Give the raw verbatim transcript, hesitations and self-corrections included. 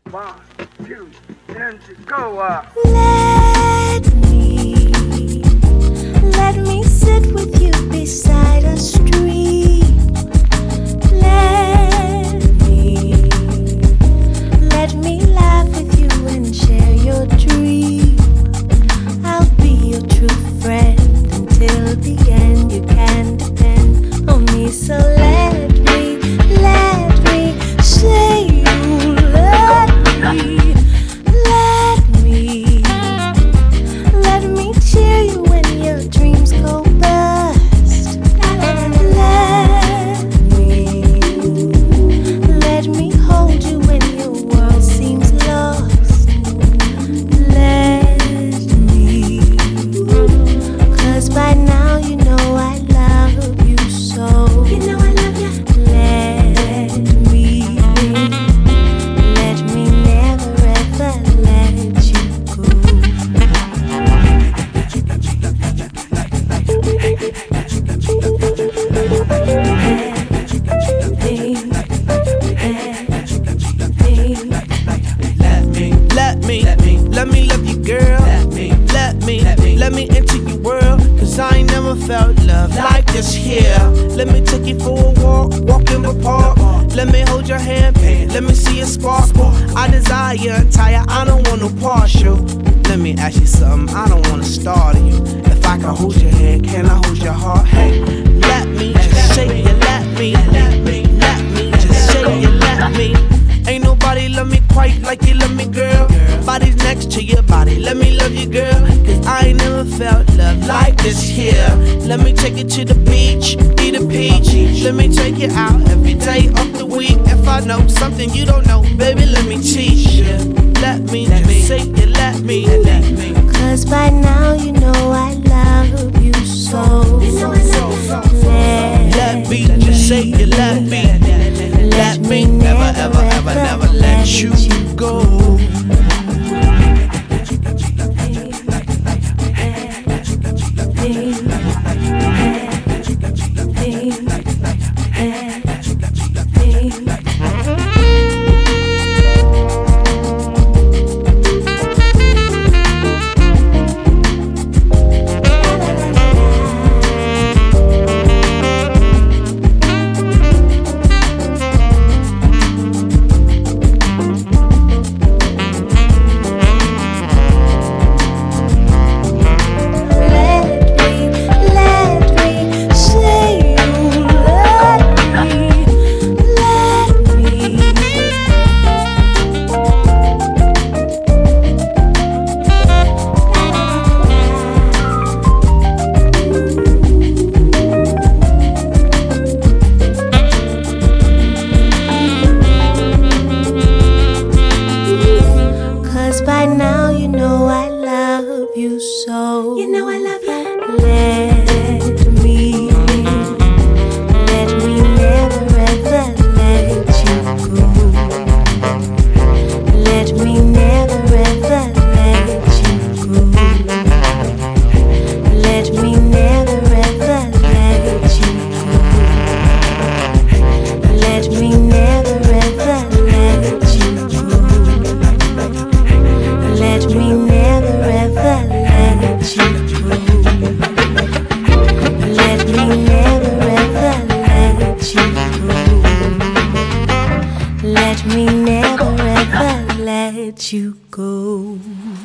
One, two, and go up. Let me, let me sit with you beside a stream. Let me, let me laugh with you and share your dream. I'll be your true friend until the end. You can depend on me, so let me, let me say you love me. Let me, let me cheer you when your dreams go bust. Let me, let me hold you when your world seems lost. Let me, 'cause by now you know I love you so. You know I love you. Let me, let me never ever let you go. Let me, let me, let me love you, girl. Let me, let me, let me into your world. 'Cause I ain't never felt love like this here. Let me take you for a walk, walk in the park. Let me hold your hand, baby, let me see it sparkle. I desire your attire, I don't want no partial. Let me ask you something, I don't wanna startle you. If I can hold your hand, can I hold your heart? Hey, let me just shake you, let me, let me, let me just shake you, let me. Ain't nobody love me quite like you love me, girl. Body's next to your body, let me love you, girl. 'Cause I ain't never felt love like this here. Let me take you to the beach, eat a peach. Let me take you out every day of the week. If I know something you don't know, baby, let me teach you. Let me, let me say it, let me, let me. 'Cause by now you know I love you so. Let, let me just say it, let me, let me never, ever, ever, never let you go. By now you know I love you so. You know I love you. Let me, let me never ever let you go. Let me never ever let you go. Let me never ever let you go. Let me never ever let you go. Let me never ever let you go. Let me never ever let you go. Let me never ever let you go.